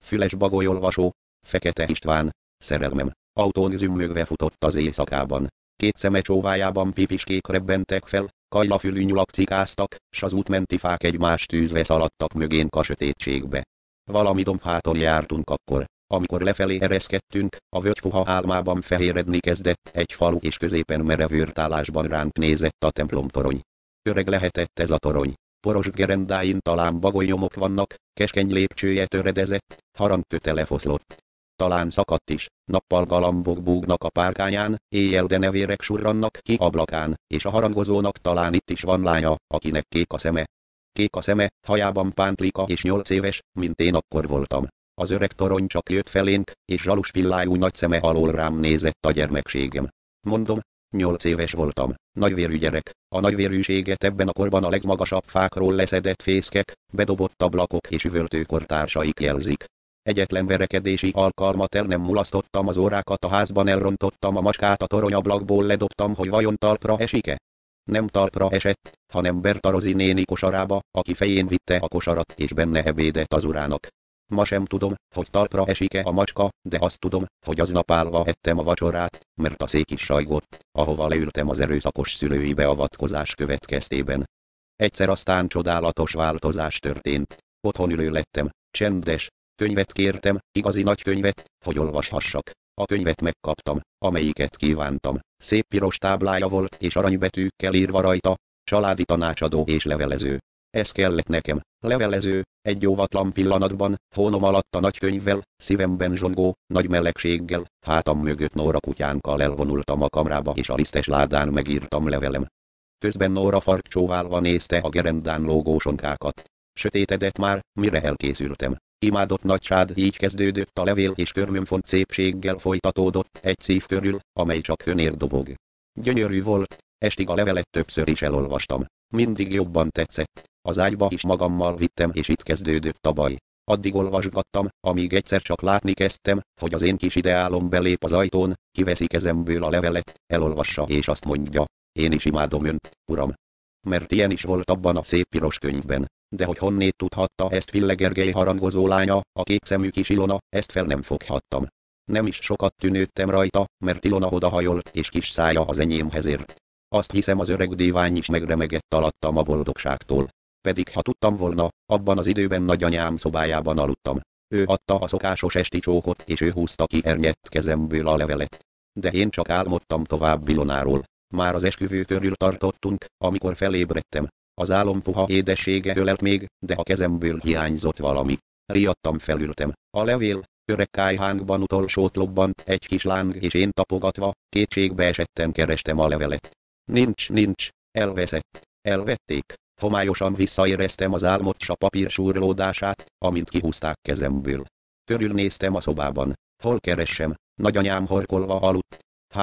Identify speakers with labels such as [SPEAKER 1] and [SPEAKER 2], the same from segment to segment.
[SPEAKER 1] Füles bagolyolvasó, Fekete István, szerelmem, autón zümmögve futott az éjszakában. Két szeme csóvájában pipiskék rebbentek fel, kajlafülű nyulak cikáztak, s az útmenti fák egymást tűzve szaladtak mögénk a sötétségbe. Valami dombháton jártunk akkor, amikor lefelé ereszkedtünk, a völgypuha álmában fehéredni kezdett egy falu és középen merev őrtállásban ránk nézett a templomtorony. Öreg lehetett ez a torony. Poros gerendáin talán bagolynyomok vannak, keskeny lépcsője töredezett, harangkötele foszlott. Talán szakadt is, nappal galambok búgnak a párkányán, éjjel denevérek surrannak ki ablakán, és a harangozónak talán itt is van lánya, akinek kék a szeme. Kék a szeme, hajában pántlika és 8 éves, mint én akkor voltam. Az öreg torony csak jött felénk, és zsalus pillájú nagy szeme alól rám nézett a gyermekségem. Mondom, 8 éves voltam, nagyvérű gyerek, a nagyvérűséget ebben a korban a legmagasabb fákról leszedett fészkek, bedobott ablakok és üvöltő kortársaik jelzik. Egyetlen verekedési alkalmat el nem mulasztottam, az órákat a házban elrontottam, a macskát a toronyablakból ledobtam, hogy vajon talpra esik-e. Nem talpra esett, hanem Berta Rozi néni kosarába, aki fején vitte a kosarat és benne ebédet az urának. Ma sem tudom, hogy talpra esik-e a macska, de azt tudom, hogy aznap állva ettem a vacsorát, mert a szék is sajgott, ahova leültem az erőszakos szülői beavatkozás következtében. Egyszer aztán csodálatos változás történt. Otthon ülő lettem, csendes, könyvet kértem, igazi nagy könyvet, hogy olvashassak. A könyvet megkaptam, amelyiket kívántam. Szép piros táblája volt és aranybetűkkel írva rajta, családi tanácsadó és levelező. Ez kellett nekem, levelező, egy óvatlan pillanatban, hónom alatt a nagykönyvvel, szívemben zsongó, nagy melegséggel, hátam mögött Nóra kutyánkkal elvonultam a kamrába és a lisztes ládán megírtam levelem. Közben Nóra farkcsóválva nézte a gerendán lógó sonkákat. Sötétedett már, mire elkészültem. Imádott nagysád, így kezdődött a levél és körmönfont szépséggel folytatódott egy szív körül, amely csak hönér dobog. Gyönyörű volt, estig a levelet többször is elolvastam. Mindig jobban tetszett, az ágyba is magammal vittem és itt kezdődött a baj. Addig olvasgattam, amíg egyszer csak látni kezdtem, hogy az én kis ideálom belép az ajtón, kiveszi kezemből a levelet, elolvassa és azt mondja, én is imádom önt, uram. Mert ilyen is volt abban a szép piros könyvben. De hogy honnét tudhatta ezt Fille Gergely harangozó lánya, a kékszemű kis Ilona, ezt fel nem foghattam. Nem is sokat tűnődtem rajta, mert Ilona odahajolt és kis szája az enyémhez ért. Azt hiszem az öreg dívány is megremegett alattam a boldogságtól. Pedig ha tudtam volna, abban az időben nagyanyám szobájában aludtam. Ő adta a szokásos esti csókot és ő húzta ki ernyett kezemből a levelet. De én csak álmodtam tovább Ilonáról. Már az esküvő körül tartottunk, amikor felébredtem. Az álom puha édessége ölelt még, de a kezemből hiányzott valami. Riadtam felültem. A levél, öreg kályhánkban utolsót lobbant egy kis láng és én tapogatva, kétségbe esetten kerestem a levelet. Nincs, elveszett, elvették. Homályosan visszaéreztem az álmot s a papír súrlódását, amint kihúzták kezemből. Körülnéztem a szobában. Hol keressem? Nagyanyám horkolva aludt.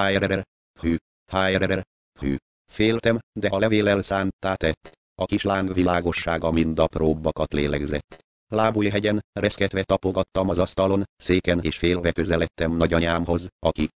[SPEAKER 1] Hű. Féltem, de a levél elszánttá tett. A kis láng világossága mind apróbbakat lélegzett. Lábújhegyen, reszketve tapogattam az asztalon, széken és félve közeledtem nagyanyámhoz, aki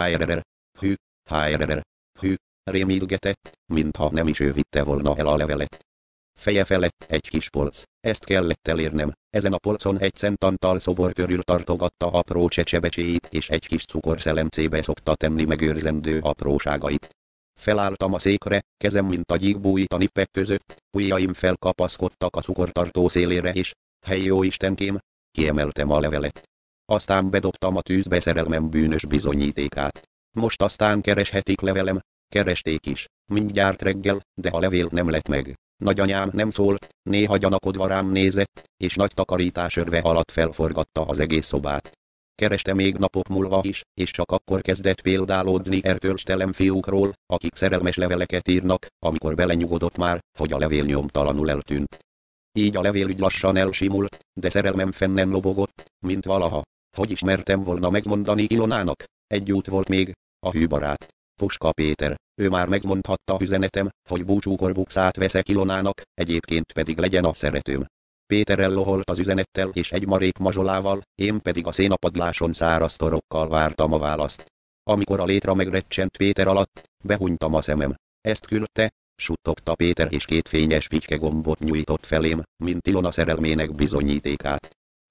[SPEAKER 1] rémilgetett, mintha nem is ő vitte volna el a levelet. Feje felett egy kis polc, ezt kellett elérnem, ezen a polcon egy centantal szobor körül tartogatta apró csecsebecséit és egy kis cukorszelencébe szokta tenni megőrzendő apróságait. Felálltam a székre, kezem mint a gyík bújt a nippek között, ujjaim felkapaszkodtak a cukortartó szélére és, hely jó istenkém, kiemeltem a levelet. Aztán bedobtam a tűzbe szerelmem bűnös bizonyítékát. Most aztán kereshetik levelem, keresték is, mindjárt reggel, de a levél nem lett meg. Nagyanyám nem szólt, néha gyanakodva rám nézett, és nagy takarítás örve alatt felforgatta az egész szobát. Kereste még napok múlva is, és csak akkor kezdett példálódzni erkölcstelen fiúkról, akik szerelmes leveleket írnak, amikor belenyugodott már, hogy a levél nyomtalanul eltűnt. Így a levélügy lassan elsimult, de szerelmem fennen lobogott, mint valaha. Hogy ismertem volna megmondani Ilonának? Egy út volt még, a hű barát. Puska Péter, ő már megmondhatta üzenetem, hogy búcsúkor bukszát veszek Ilonának, egyébként pedig legyen a szeretőm. Péter elloholt az üzenettel és egy marék mazsolával, én pedig a szénapadláson száraz torokkal vártam a választ. Amikor a létra megrecsent Péter alatt, behunytam a szemem. Ezt küldte, suttogta Péter és két fényes pitykegombot nyújtott felém, mint Ilona szerelmének bizonyítékát.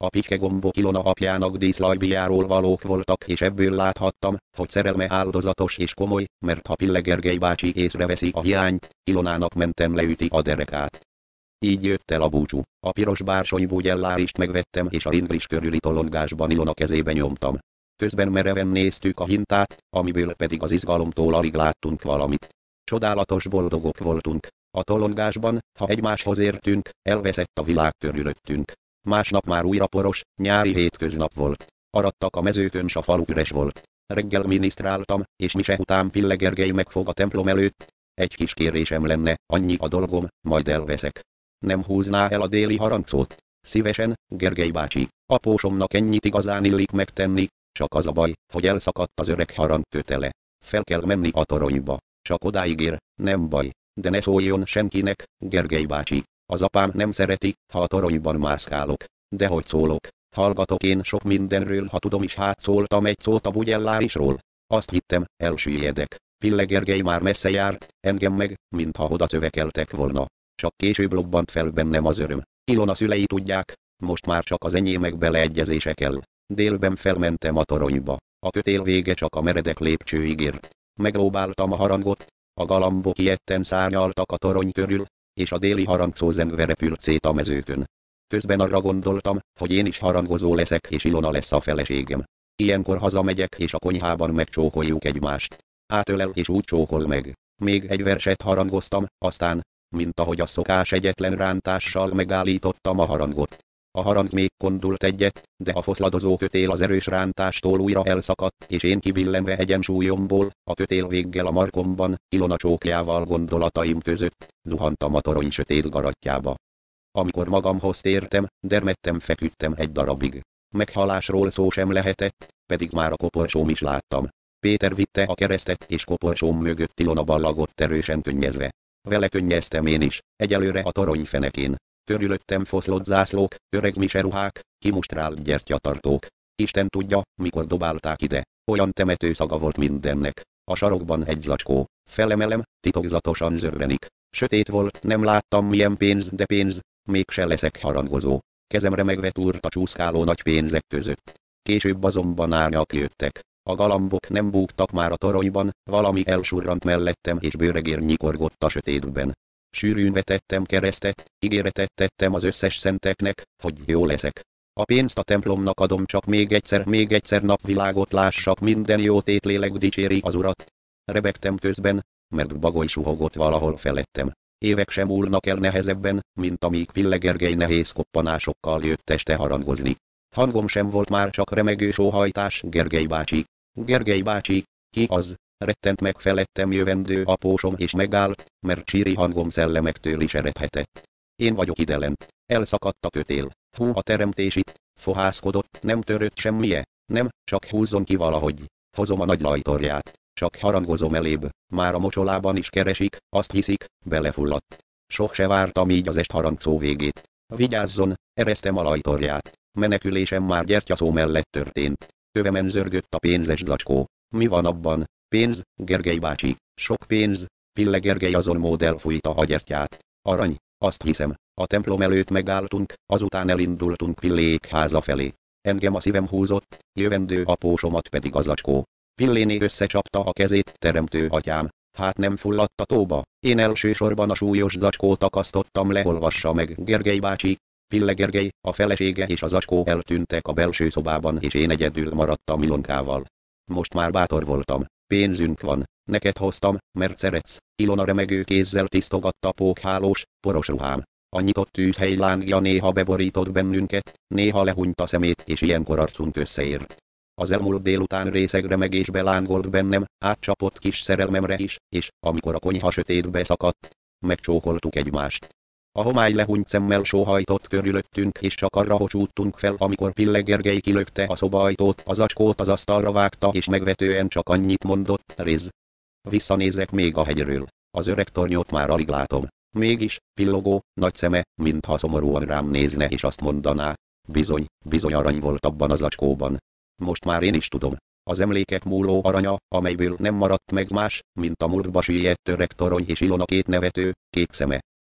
[SPEAKER 1] A pikegombok Ilona apjának díszlajbiáról valók voltak, és ebből láthattam, hogy szerelme áldozatos és komoly, mert ha Pille Gergely bácsi észreveszi a hiányt, Ilonának mentem leüti a derekát. Így jött el a búcsú. A piros bársonyvú gyellárist megvettem, és a ringlis körüli tolongásban Ilona kezébe nyomtam. Közben mereven néztük a hintát, amiből pedig az izgalomtól alig láttunk valamit. Csodálatos boldogok voltunk. A tolongásban, ha egymáshoz értünk, elveszett a világ körülöttünk. Másnap már újra poros, nyári hétköznap volt. Arattak a mezőkön, s a falu üres volt. Reggel minisztráltam, és mise után Pille Gergely megfog a templom előtt. Egy kis kérésem lenne, annyi a dolgom, majd elveszek. Nem húzná el a déli harangcót? Szívesen, Gergely bácsi, apósomnak ennyit igazán illik megtenni, csak az a baj, hogy elszakadt az öreg harang kötele. Fel kell menni a toronyba. Csak odáig ér, nem baj, de ne szóljon senkinek, Gergely bácsi. Az apám nem szereti, ha a toronyban mászkálok. De hogy szólok? Hallgatok én sok mindenről, ha tudom is, hát szóltam egy szót a bugyellárisról. Azt hittem, elsüllyedek. Pille Gergely már messze járt, engem meg, mintha oda szövekeltek volna. Csak később lobbant fel bennem az öröm. Ilona szülei tudják, most már csak az enyémek beleegyezése kell. Délben felmentem a toronyba. A kötél vége csak a meredek lépcsőig ért. Meglóbáltam a harangot, a galambok ijedten szárnyaltak a torony körül, és a déli harangszó zengve repült szét a mezőkön. Közben arra gondoltam, hogy én is harangozó leszek, és Ilona lesz a feleségem. Ilyenkor hazamegyek, és a konyhában megcsókoljuk egymást. Átölel és úgy csókol meg. Még egy verset harangoztam, aztán, mint ahogy a szokás, egyetlen rántással megállítottam a harangot. A harang még kondult egyet, de a foszladozó kötél az erős rántástól újra elszakadt, és én kibillenve egyensúlyomból, a kötél véggel a markomban, Ilona csókjával gondolataim között, zuhantam a torony sötét garatjába. Amikor magamhoz tértem, dermedten feküdtem egy darabig. Meghalásról szó sem lehetett, pedig már a koporsóm is láttam. Péter vitte a keresztet, és koporsóm mögött Ilona ballagott erősen könnyezve. Vele könnyeztem én is, egyelőre a torony fenekén. Körülöttem foszlott zászlók, öreg miseruhák, kimustrált gyertyatartók. Isten tudja, mikor dobálták ide. Olyan temető szaga volt mindennek. A sarokban egy zacskó. Felemelem, titokzatosan zörrenik. Sötét volt, nem láttam milyen pénz, de pénz, mégse leszek harangozó. Kezemre megvetúrt a csúszkáló nagy pénzek között. Később azonban árnyak jöttek. A galambok nem búgtak már a toronyban, valami elsurrant mellettem, és bőregér nyikorgott a sötétben. Sűrűn vetettem keresztet, ígéretet tettem az összes szenteknek, hogy jó leszek. A pénzt a templomnak adom, csak még egyszer napvilágot lássak, minden jó tétlélek dicséri az Urat. Rebegtem közben, mert bagoly suhogott valahol felettem. Évek sem múlnak el nehezebben, mint amíg Pille Gergely nehéz koppanásokkal jött este harangozni. Hangom sem volt már, csak remegő sóhajtás. Gergely bácsi. Gergely bácsi, ki az? Rettent meg felettem jövendő apósom, és megállt, mert síri hangom szellemektől is eredhetett. Én vagyok idelent. Elszakadt a kötél. Hú, a teremtés itt. Fohászkodott, nem törött semmije. Nem, csak húzzon ki valahogy. Hozom a nagy lajtorját. Csak harangozom elébb. Már a mocsolában is keresik, azt hiszik, belefulladt. Sok se vártam így az est harangszó végét. Vigyázzon, eresztem a lajtorját. Menekülésem már gyertyaszó mellett történt. Kövemen zörgött a pénzes zacskó. Mi van abban? Pénz, Gergely bácsi, sok pénz. Pille Gergely azon mód elfújta a gyertyát. Arany, azt hiszem, a templom előtt megálltunk, azután elindultunk Pillék háza felé. Engem a szívem húzott, jövendő apósomat pedig a zacskó. Pilléné összecsapta a kezét, teremtő atyám. Hát nem fulladt a tóba? Én elsősorban a súlyos zacskót akasztottam le, olvassa meg, Gergely bácsi. Pille Gergely, a felesége és a zacskó eltűntek a belső szobában, és én egyedül maradtam Ilonkával. Most már bátor voltam. Pénzünk van, neked hoztam, mert szeretsz. Ilona remegő kézzel tisztogatta pókhálós, poros ruhám. A nyitott tűzhely lángja néha beborított bennünket, néha lehúnyt a szemét, és ilyenkor arcunk összeért. Az elmúlt délután részeg remegésbe lángolt bennem, átcsapott kis szerelmemre is, és amikor a konyha sötétbe szakadt, megcsókoltuk egymást. A homály lehúnyt szemmel sóhajtott körülöttünk, és csak arra hocsúttunk fel, amikor Pille Gergely kilökte a szobaajtót, az zacskót az asztalra vágta, és megvetően csak annyit mondott, Réz. Visszanézek még a hegyről. Az öreg tornyot már alig látom. Mégis, pillogó, nagy szeme, mintha szomorúan rám nézne, és azt mondaná, bizony arany volt abban az zacskóban. Most már én is tudom. Az emlékek múló aranya, amelyből nem maradt meg más, mint a múltba süllyedt öreg torony és Ilona két nevető, kék szeme.